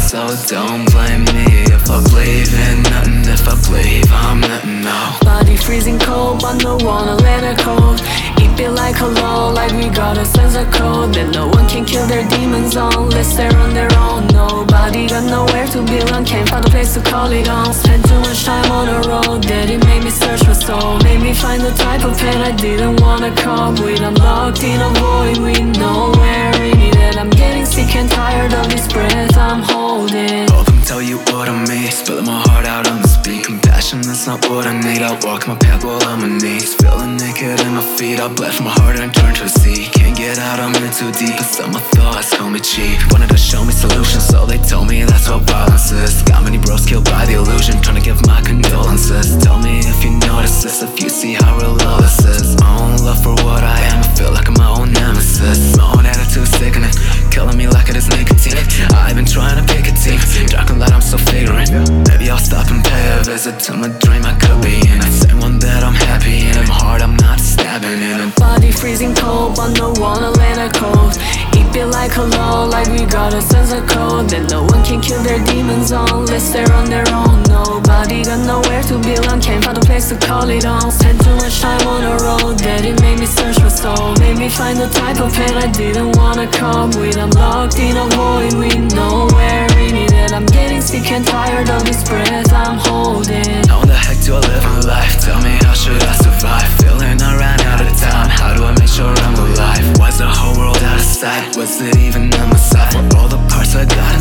so don't blame me if I believe in nothing. If I believe I'm nothing, no. Body freezing cold, but no wanna let it cold. It be like hello, like we got a sense of code that no one can kill their demons unless they're on their own. Nobody got nowhere to belong, can't find a place to call it on. Spent too much time on a road that it made me search for soul. Made me find the type of pain I didn't wanna cope with. I'm locked in a void with nowhere in it, and I'm getting sick and tired of this breath I'm holding. Hope I can tell you what I mean, spilling my heart out on this beat. Compassion, that's not what I need. I walk my path while on my knees, feeling naked in my feet. I bled from my heart and turned to a sea. Can't get out, I'm in too deep, but some my thoughts call me cheap. Wanted to show me solutions, so they told me that's what violence is. Got many bros killed by the illusion, trying to give my condolences. Tell me if you notice this, if you see how real all this is. My own love for what I am, I feel like I'm my own nemesis. My own attitude sickening, killing me like it is nicotine. I've been trying to pick a team, dark and light I'm still figuring. Maybe I'll stop and pay a visit to my dream I could be in. I'd say one that I'm happy in, my heart I'm not stabbing in. Body freezing cold, but no wanna let it cold. It be like hello, like we got a sense of code that no one can kill their demons unless they're on their own. Nobody got nowhere to belong, can't find a place to call it on. Spent too much time on a road that it made me search for soul. Made me find the type of pain I didn't wanna cope with. I'm locked in a void with nowhere in it, and I'm getting sick and tired of this breath I'm holding. How the heck do I live my life? Tell me, how should I survive? Feeling I ran out of time, how do I make sure I'm alive? Why's the whole world out of sight? Was it even on my side? For all the parts I got